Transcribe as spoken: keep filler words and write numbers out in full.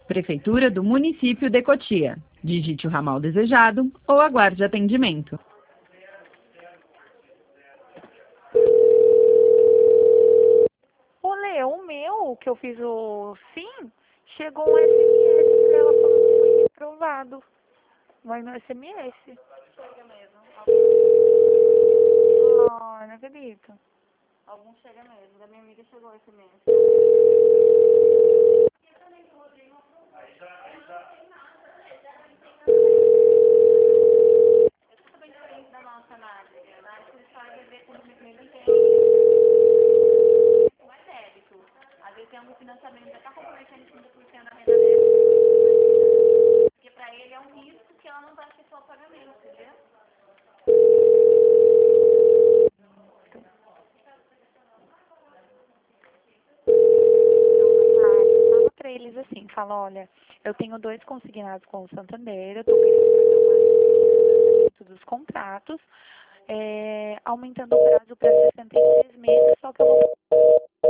Prefeitura do Município de Cotia. Digite o ramal desejado ou aguarde atendimento. Olê, o meu, que eu fiz o sim, chegou um S M S pra ela falando que foi reprovado. Vai no S M S. Chega mesmo. Ah, não acredito. Algum chega mesmo. Da minha amiga chegou o S M S. Da nossa análise. A análise eles fazem ver com o nem tem. Não é débito. Às vezes tem algum financiamento, já está comprometendo trinta por cento da renda dele. Porque para ele é um risco que ela não vai efetuar o pagamento, entendeu? Fala para eles assim, fala, olha, eu tenho dois consignados com o Santander, eu estou querendo fazer dos contratos, é, aumentando o prazo para sessenta e seis meses, só que eu vou